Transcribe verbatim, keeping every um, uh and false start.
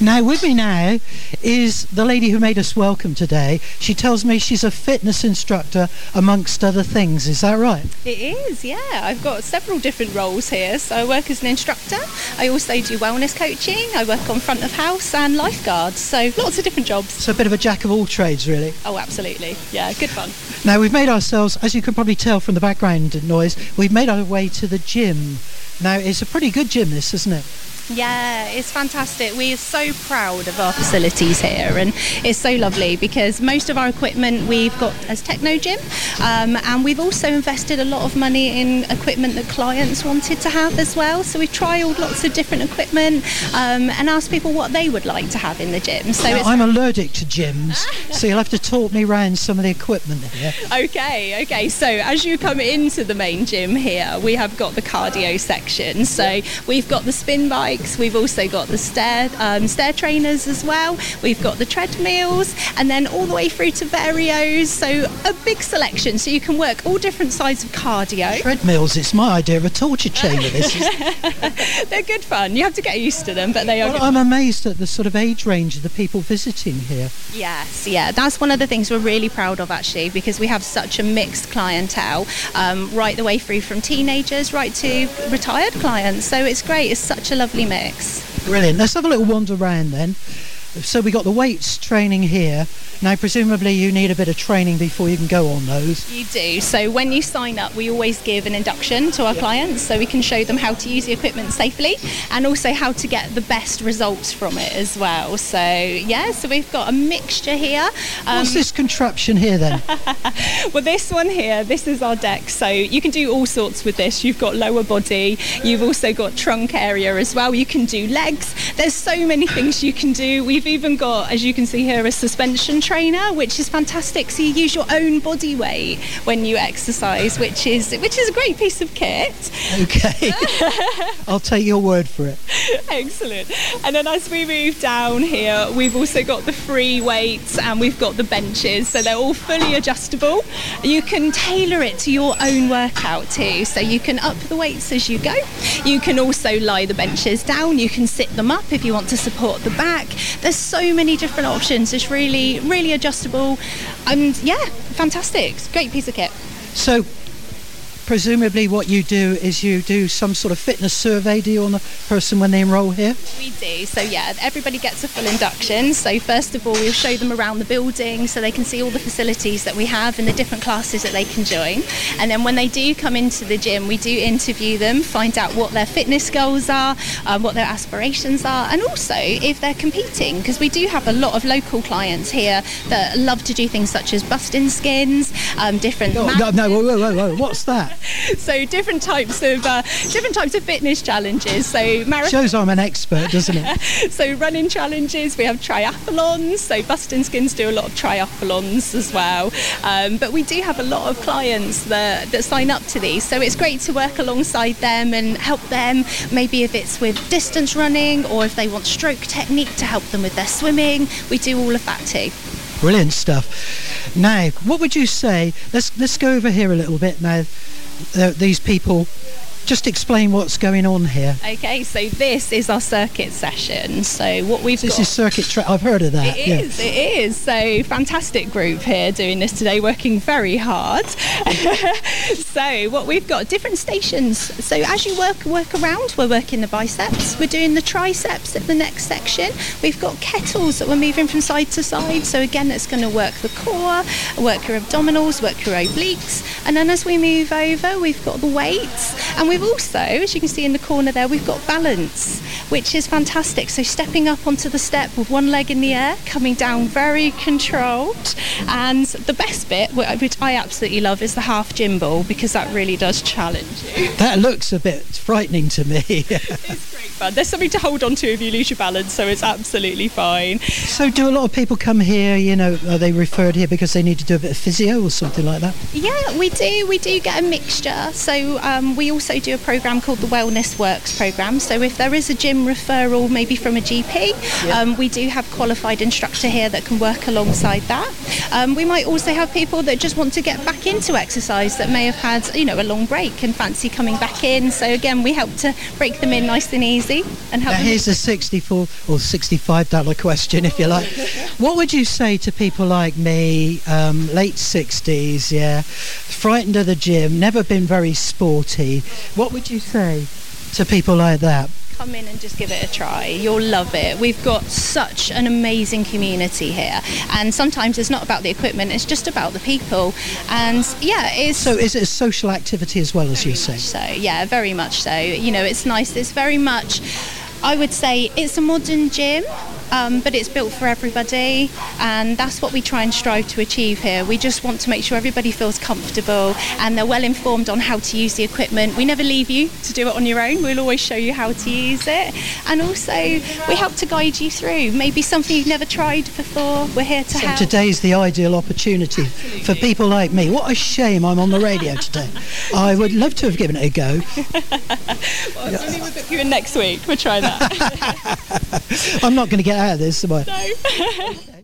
Now, with me now is the lady who made us welcome today. She tells me she's a fitness instructor, amongst other things. Is that right? It is, yeah. I've got several different roles here. So I work as an instructor. I also do wellness coaching. I work on front of house and lifeguards. So lots of different jobs. So a bit of a jack of all trades, really. Oh, absolutely. Yeah, good fun. Now, we've made ourselves, as you can probably tell from the background noise, we've made our way to the gym. Now, it's a pretty good gym, this, isn't it? Yeah, it's fantastic. We are so proud of our facilities here, and it's so lovely because most of our equipment we've got as Techno Gym, um, and we've also invested a lot of money in equipment that clients wanted to have as well. So we've trialled lots of different equipment um, and asked people what they would like to have in the gym. So now, it's I'm allergic to gyms, so you'll have to talk me around some of the equipment here. Okay, okay. So as you come into the main gym here, we have got the cardio section. So we've got the spin bike. We've also got the stair um, stair trainers as well. We've got the treadmills, and then all the way through to varios. So a big selection. So you can work all different sides of cardio. Treadmills, it's my idea of a torture chamber, this is. They're good fun. You have to get used to them, but they are well, good I'm fun. amazed at the sort of age range of the people visiting here. Yes, yeah. That's one of the things we're really proud of, actually, because we have such a mixed clientele, um, right the way through from teenagers right to retired clients. So it's great. It's such a lovely mix. Brilliant. Let's have a little wander around then. So we got the weights training here. Now, presumably you need a bit of training before you can go on those. You do. So when you sign up, we always give an induction to our Yeah. clients, so we can show them how to use the equipment safely and also how to get the best results from it as well. So yeah, so we've got a mixture here. Um, What's this contraption here then? Well, this one here, this is our deck. So you can do all sorts with this. You've got lower body. You've also got trunk area as well. You can do legs. There's so many things you can do. We've even got, as you can see here, a suspension trainer, which is fantastic. So you use your own body weight when you exercise, which is which is a great piece of kit. Okay. I'll take your word for it. Excellent. And then as we move down here, we've also got the free weights and we've got the benches. So they're all fully adjustable. You can tailor it to your own workout too. So you can up the weights as you go. You can also lie the benches down. You can sit them up if you want to support the back. There's so many different options. It's really, really adjustable. And yeah, fantastic. It's a great piece of kit. So, presumably what you do is you do some sort of fitness survey, do you, on the person when they enrol here? We do. So yeah, everybody gets a full induction. So first of all, we'll show them around the building so they can see all the facilities that we have and the different classes that they can join. And then when they do come into the gym, we do interview them, find out what their fitness goals are, um, what their aspirations are, and also if they're competing, because we do have a lot of local clients here that love to do things such as busting skins, um, different... Oh, no, no, whoa, whoa, whoa, whoa, what's that? So different types of uh, different types of fitness challenges. So marathon. Shows I'm an expert, doesn't it? So running challenges. We have triathlons. So Bustin Skins do a lot of triathlons as well. Um, but we do have a lot of clients that that sign up to these. So it's great to work alongside them and help them. Maybe if it's with distance running or if they want stroke technique to help them with their swimming, we do all of that too. Brilliant stuff. Now, what would you say? Let's let's go over here a little bit now. Uh, these people, just explain what's going on here. Okay, so this is our circuit session. So what we've This got... is circuit track. I've heard of that. It yeah. is, it is. So fantastic group here doing this today, working very hard. So what we've got, different stations. So as you work work around, we're working the biceps, we're doing the triceps at the next section. We've got kettles that we're moving from side to side. So again, it's going to work the core, work your abdominals, work your obliques. And then as we move over, we've got the weights. And we've also, as you can see in the corner there, we've got balance, which is fantastic. So stepping up onto the step with one leg in the air, coming down very controlled. And the best bit, which I absolutely love, is the half gym ball, because that really does challenge you. That looks a bit frightening to me. It's great fun. There's something to hold on to if you lose your balance, so it's absolutely fine. So do a lot of people come here, you know, are they referred here because they need to do a bit of physio or something like that? Yeah, we do. We do get a mixture. So um, we also do a programme called the Wellness Works programme. So if there is a gym referral, maybe from a G P. Yeah. Um, we do have qualified instructor here that can work alongside that. Um, we might also have people that just want to get back into exercise that may have had, you know, a long break and fancy coming back in. So again, we help to break them in nice and easy and help Now them. here's a sixty-four or sixty-five dollar question, if you like. What would you say to people like me, um, late sixties, yeah, frightened of the gym, never been very sporty? What would you say to people like that? Come in and just give it a try. You'll love it. We've got such an amazing community here, and sometimes it's not about the equipment, it's just about the people. And yeah, it's So is it a social activity as well, as you say? so yeah, very much so. You know, it's nice. It's very much, I would say, it's a modern gym. Um, but it's built for everybody, and that's what we try and strive to achieve here. We just want to make sure everybody feels comfortable and they're well informed on how to use the equipment. We never leave you to do it on your own. We'll always show you how to use it, and also we help to guide you through maybe something you've never tried before. We're here to So help. today's the ideal opportunity Absolutely. for people like me. What a shame I'm on the radio today. I would love to have given it a go. Well, maybe we'll book you in next week. We'll try that. I'm not going to get out of this, am I? No.